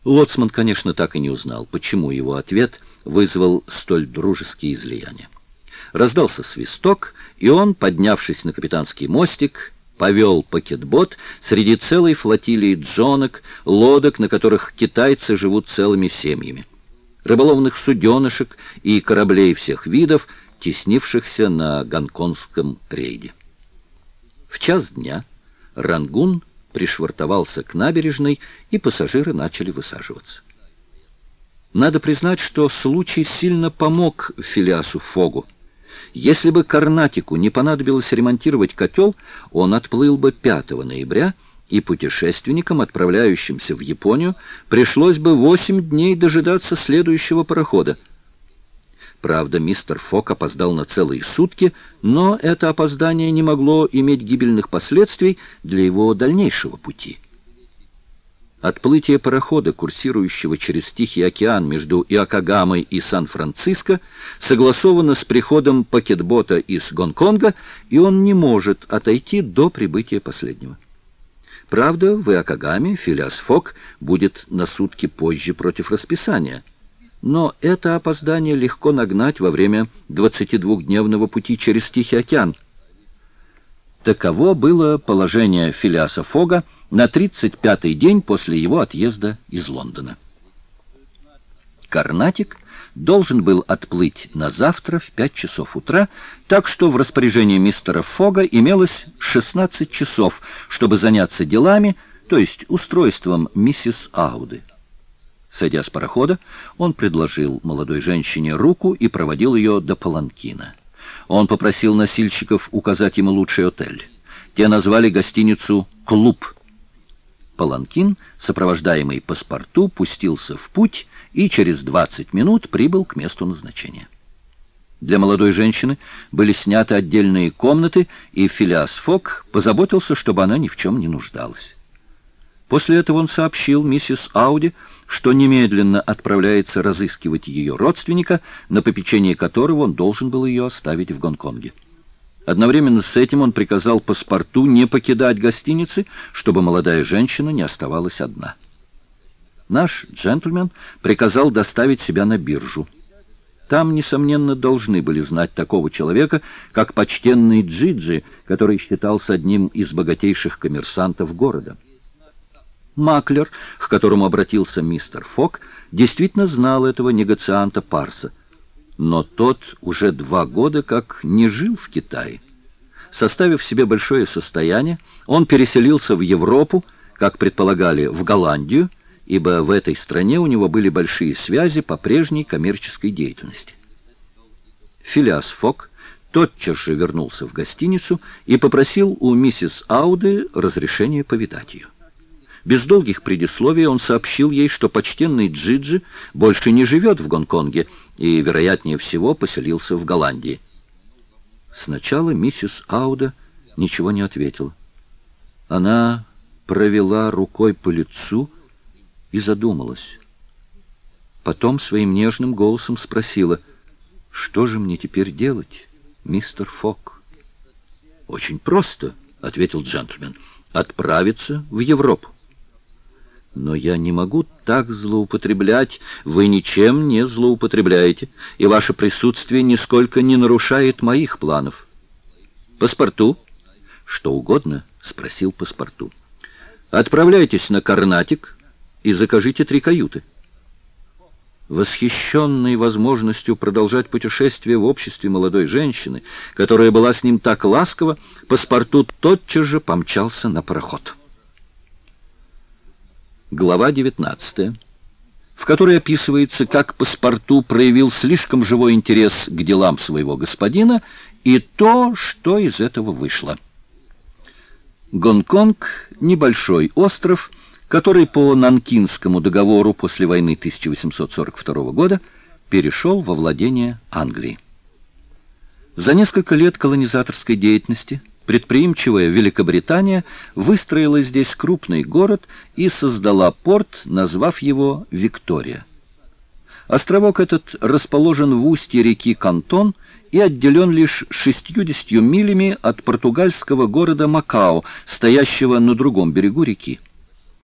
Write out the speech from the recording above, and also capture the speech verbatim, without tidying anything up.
Лоцман, конечно, так и не узнал, почему его ответ вызвал столь дружеские излияния. Раздался свисток, и он, поднявшись на капитанский мостик, повел пакетбот среди целой флотилии джонок, лодок, на которых китайцы живут целыми семьями, рыболовных суденышек и кораблей всех видов, теснившихся на гонконгском рейде. В час дня «Рангун» пришвартовался к набережной, и пассажиры начали высаживаться. Надо признать, что случай сильно помог Филиасу Фогу. Если бы Карнатику не понадобилось ремонтировать котел, он отплыл бы пятого ноября, и путешественникам, отправляющимся в Японию, пришлось бы восемь дней дожидаться следующего парохода. Правда, мистер Фог опоздал на целые сутки, но это опоздание не могло иметь гибельных последствий для его дальнейшего пути. Отплытие парохода, курсирующего через Тихий океан между Иокогамой и Сан-Франциско, согласовано с приходом пакетбота из Гонконга, и он не может отойти до прибытия последнего. Правда, в Иокогаме Филиас Фог будет на сутки позже против расписания, но это опоздание легко нагнать во время двадцатидвухдневного пути через Тихий океан. Таково было положение Филиаса Фога на тридцать пятый день после его отъезда из Лондона. Карнатик должен был отплыть на завтра в пять часов утра, так что в распоряжении мистера Фога имелось шестнадцать часов, чтобы заняться делами, то есть устройством миссис Ауды. Сойдя с парохода, он предложил молодой женщине руку и проводил ее до паланкина. Он попросил носильщиков указать ему лучший отель. Те назвали гостиницу «Клуб». Паланкин, сопровождаемый паспорту, пустился в путь и через двадцать минут прибыл к месту назначения. Для молодой женщины были сняты отдельные комнаты, и Филиас Фог позаботился, чтобы она ни в чем не нуждалась. После этого он сообщил миссис Ауди, что немедленно отправляется разыскивать ее родственника, на попечение которого он должен был ее оставить в Гонконге. Одновременно с этим он приказал паспорту не покидать гостиницы, чтобы молодая женщина не оставалась одна. Наш джентльмен приказал доставить себя на биржу. Там, несомненно, должны были знать такого человека, как почтенный Джиджи, который считался одним из богатейших коммерсантов города. Маклер, к которому обратился мистер Фог, действительно знал этого негацианта Парса, но тот уже два года как не жил в Китае. Составив себе большое состояние, он переселился в Европу, как предполагали, в Голландию, ибо в этой стране у него были большие связи по прежней коммерческой деятельности. Филиас Фог тотчас же вернулся в гостиницу и попросил у миссис Ауды разрешения повидать ее. Без долгих предисловий он сообщил ей, что почтенный Джиджи больше не живет в Гонконге и, вероятнее всего, поселился в Голландии. Сначала миссис Ауда ничего не ответила. Она провела рукой по лицу и задумалась. Потом своим нежным голосом спросила: «Что же мне теперь делать, мистер Фог?» «Очень просто», — ответил джентльмен, — «отправиться в Европу». «Но я не могу так злоупотреблять. Вы ничем не злоупотребляете, и ваше присутствие нисколько не нарушает моих планов». «Паспорту?» «Что угодно», — спросил паспорту. «Отправляйтесь на Карнатик и закажите три каюты». Восхищенный возможностью продолжать путешествие в обществе молодой женщины, которая была с ним так ласкова, паспорту тотчас же помчался на пароход. Глава девятнадцатая, в которой описывается, как паспорту проявил слишком живой интерес к делам своего господина и то, что из этого вышло. Гонконг — небольшой остров, который по Нанкинскому договору после войны тысяча восемьсот сорок второго года перешел во владение Англии. За несколько лет колонизаторской деятельности предприимчивая Великобритания выстроила здесь крупный город и создала порт, назвав его Виктория. Островок этот расположен в устье реки Кантон и отделен лишь шестьюдесятью милями от португальского города Макао, стоящего на другом берегу реки.